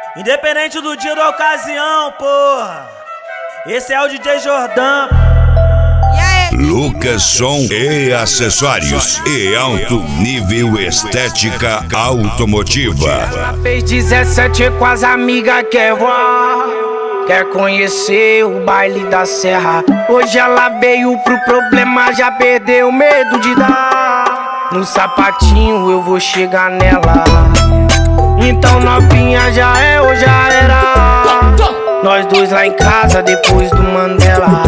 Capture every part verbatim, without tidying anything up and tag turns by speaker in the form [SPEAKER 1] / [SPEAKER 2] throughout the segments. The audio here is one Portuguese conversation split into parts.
[SPEAKER 1] Independente do dia da ocasião, porra. Esse é o D J Jordão.
[SPEAKER 2] Lucas Som e acessórios e alto nível estética automotiva.
[SPEAKER 3] Ela fez dezessete com as amigas, quer voar, quer conhecer o baile da serra. Hoje ela veio pro problema, já perdeu o medo de dar. No sapatinho eu vou chegar nela. Então novinha já é ou já era. Nós dois lá em casa depois do Mandela.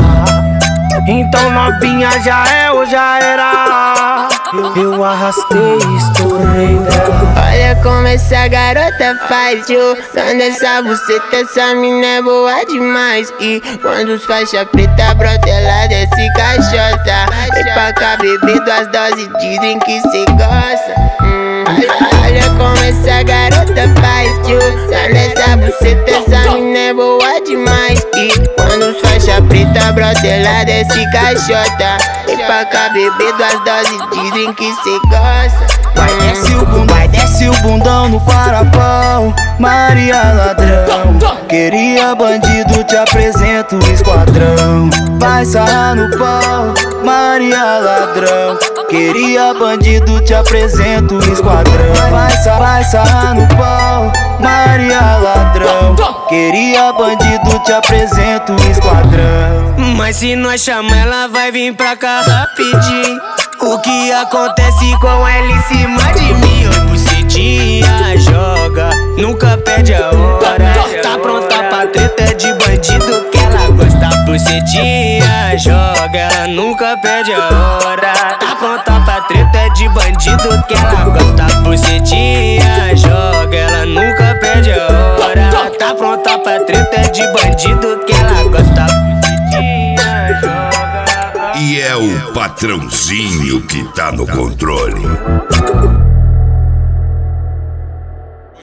[SPEAKER 3] Então novinha já é ou já era. Eu, eu arrastei e estourei dela.
[SPEAKER 4] Olha como essa garota faz, tio. Quando essa buceta, essa mina é boa demais. E quando os faixa preta brota, ela desce caixota. Vem pra cá beber duas doses de drink cê gosta. hum. olha, olha como essa garota faz, tio. Quando essa buceta, essa mina é boa demais. E quando os faixa preta brota, ela desce caixota. Vem pra cá beber duas doses de drink cê gosta.
[SPEAKER 5] Vai desce o bundão, vai desce o bundão no parapão. Maria ladrão, queria bandido, te apresento o esquadrão. Vai sarrar no pau, Maria ladrão, queria bandido, te apresento o esquadrão. Vai, sa vai sarrar no pau, Maria ladrão, queria bandido, te apresento o esquadrão.
[SPEAKER 3] Mas se nós chamar, ela vai vir pra cá rapidinho. O que acontece com ela em cima de mim? Oi, bucetinha, joga, nunca perde a hora. Tá pronta pra treta de bandido que ela gosta. Bucetinha, joga, ela nunca perde a hora. Tá pronta pra treta de bandido que ela gosta. Bucetinha, joga, ela nunca perde a hora. Tá pronta pra treta de bandido que ela gosta. Bucetinha, joga.
[SPEAKER 2] E é o patrãozinho que tá no controle.